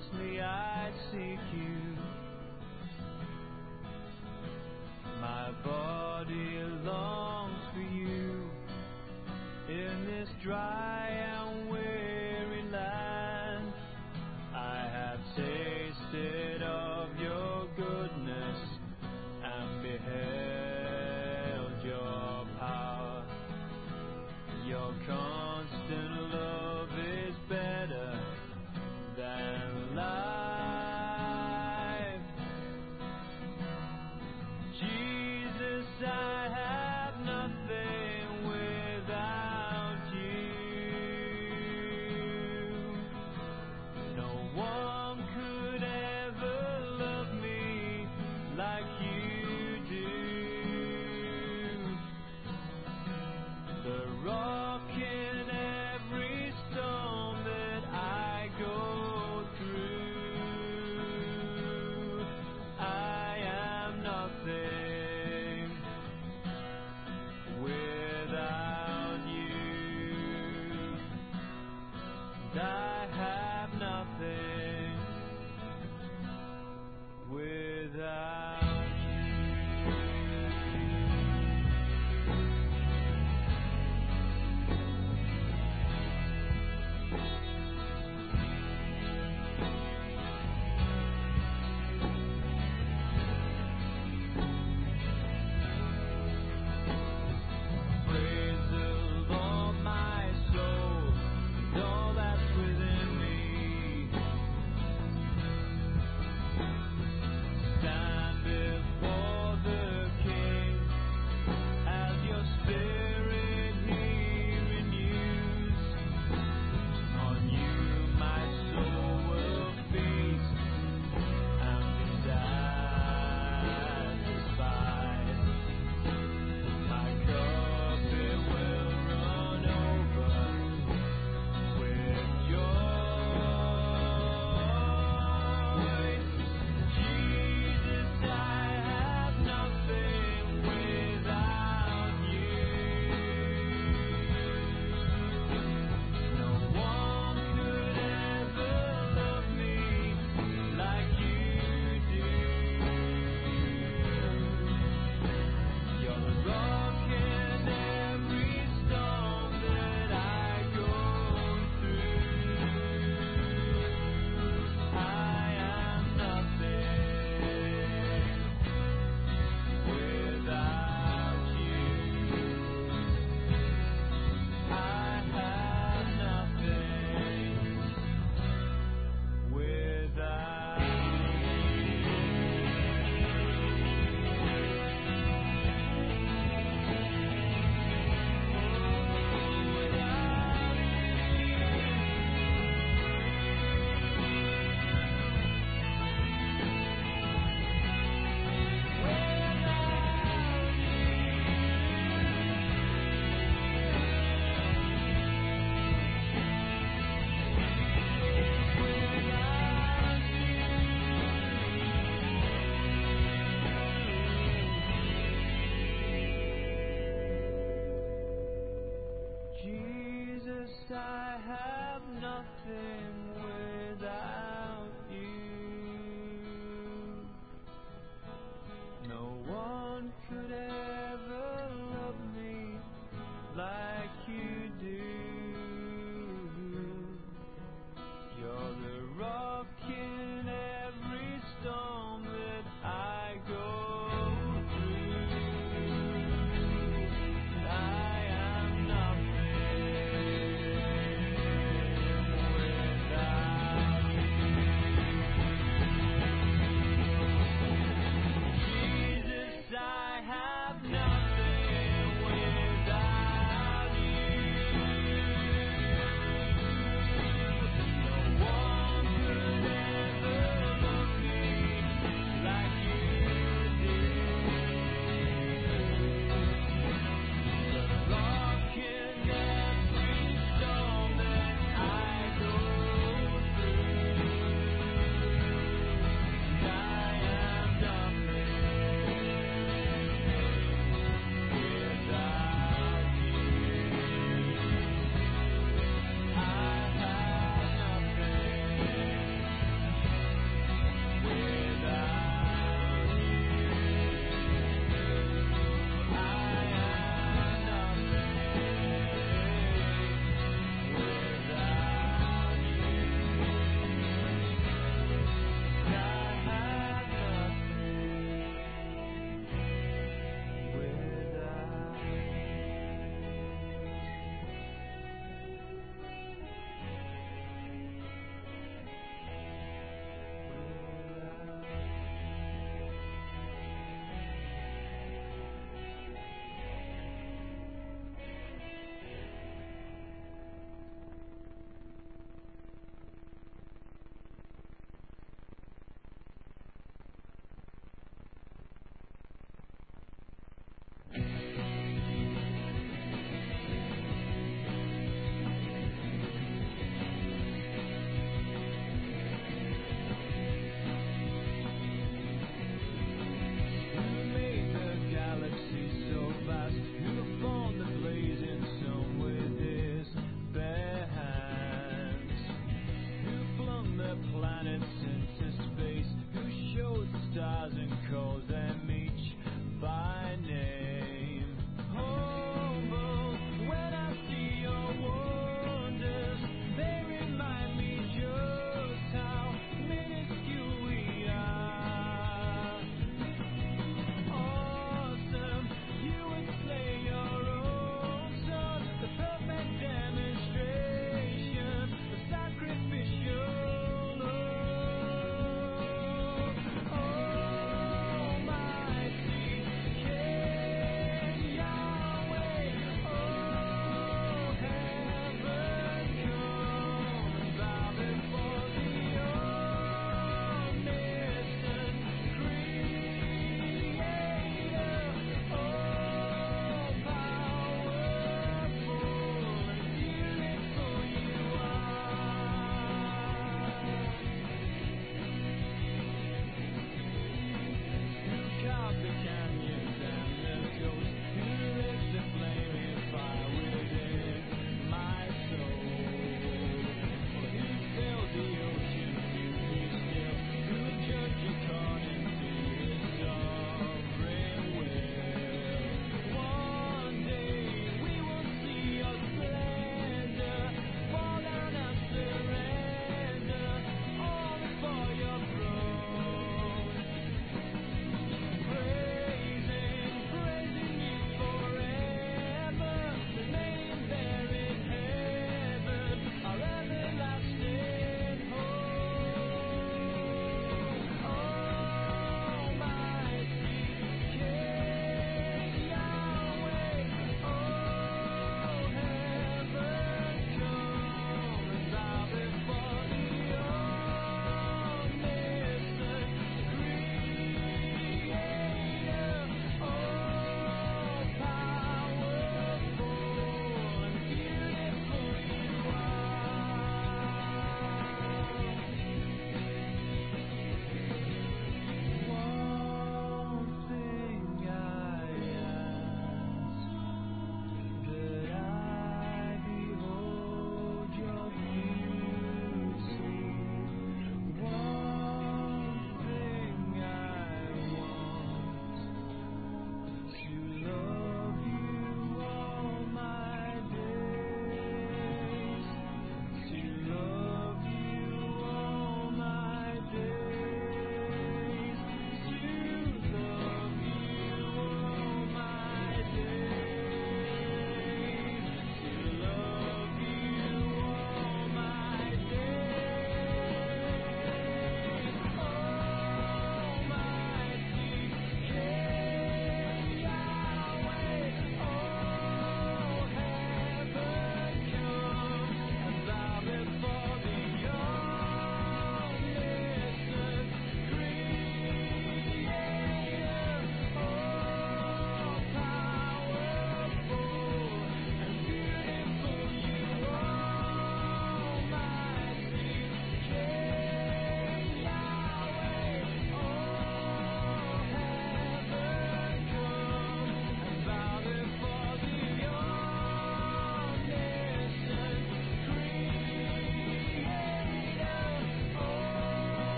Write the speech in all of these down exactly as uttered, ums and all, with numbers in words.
earnestly I seek you. My body longs for you in this dry and weary land. I have tasted of your goodness and beheld your power. Your constant love is better than life. Jesus, I have nothing without you. No one could ever love me like you do. The rock in every storm that I go through, I am nothing without you. I have nothing without you. Praise the Lord, my soul, and all that's within me. Stand before the King as your spirit He renews. On you my soul will feast and be satisfied. My cup it will run over with joy. Jesus, I have nothing without you. No one could ever love me like you do. You're the rock in every storm that I go through. I am nothing without you. I have nothing without you. Jesus, I have nothing without you. No one could ever love me like you do. You're the rock in every storm that I go through. I am nothing without you.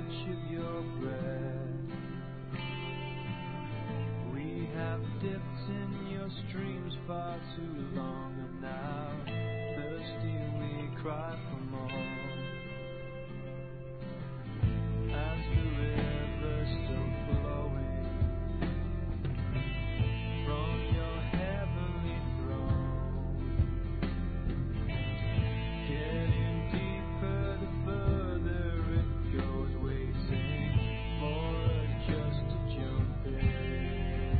touch of your breath. We have dipped in your streams far too long, and now thirsty we cry for more. As the river still flowing from your heavenly throne, getting deeper the further it goes, waiting for us just to jump in.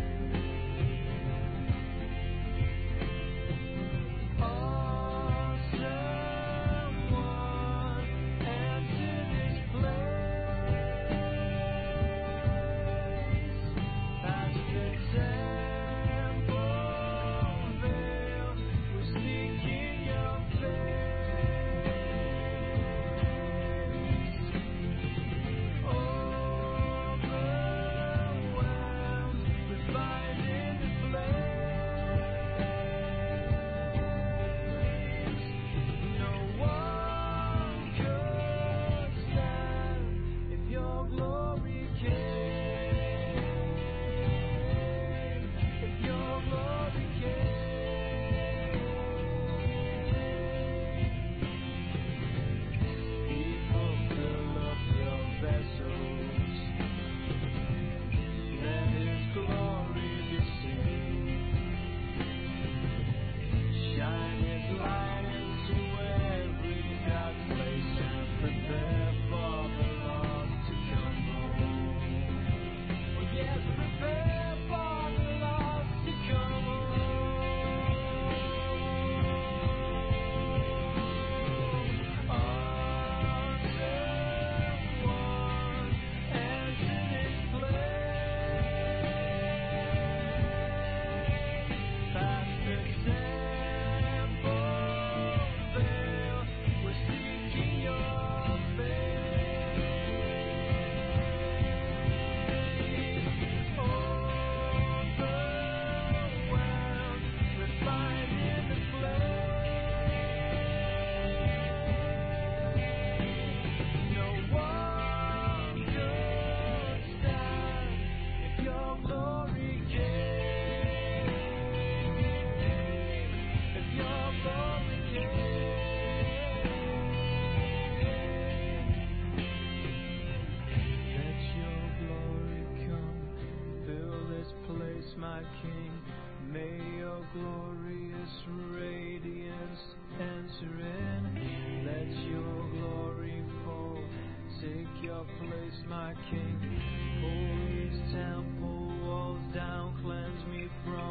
My King, may your glorious radiance enter in. Let your glory fall, take your place, my King. Pull these temple walls down, cleanse me from